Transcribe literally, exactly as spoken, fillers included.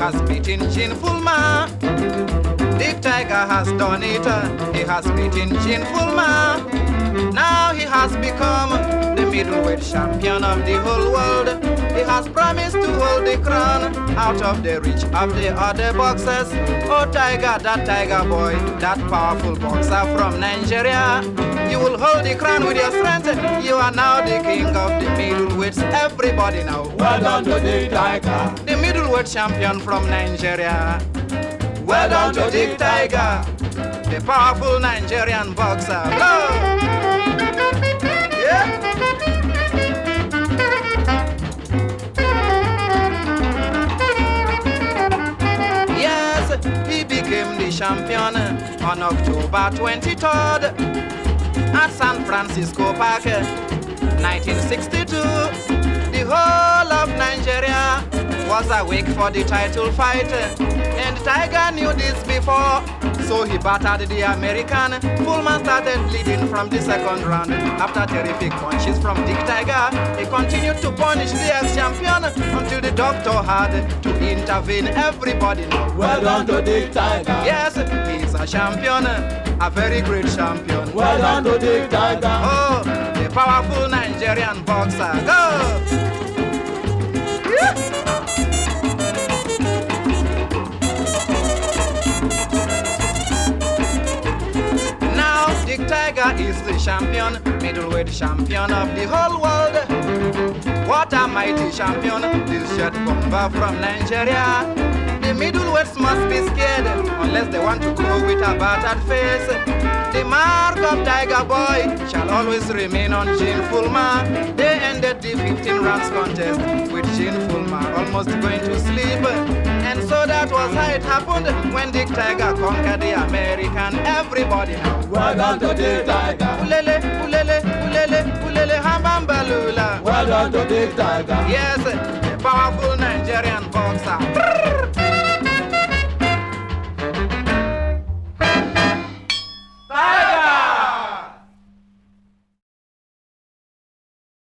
has beaten Gene Fullman. Dick Tiger has done it. He has beaten Gene Fullman. Now he has become the middleweight champion of the whole world. He has promised to hold the crown out of the reach of the other boxers. Oh Tiger, that Tiger boy, that powerful boxer from Nigeria. You will hold the crown with your strength. You are now the king of the middleweights. Everybody now. Well done to Dick Tiger, the middleweight champion from Nigeria. Well done to Dick Tiger, the powerful Nigerian boxer. Blow! Yeah. Yes, he became the champion on October twenty-third at San Francisco Park, nineteen sixty-two. The whole of Nigeria was awake for the title fight, and Tiger knew this before, so he battered the American. Fullman started leading from the second round. After terrific punches from Dick Tiger, he continued to punish the ex-champion until the doctor had to intervene. Everybody know. Well done to Dick Tiger. Yes, he's a champion, a very great champion. Well done to Dick Tiger. Oh, the powerful Nigerian boxer. Go! Dick Tiger is the champion, middleweight champion of the whole world. What a mighty champion, this jet bomber from Nigeria. The middleweights must be scared unless they want to go with a battered face. The mark of Tiger Boy shall always remain on Gene Fullman. They ended the fifteen rounds contest with Gene Fullman almost going to sleep. And so that was how it happened when Dick Tiger conquered the American. Everybody now. Well done to Dick Tiger. Ulele, ulele, ulele, ulele, hambambalula. Well done to Dick Tiger. Yes, the powerful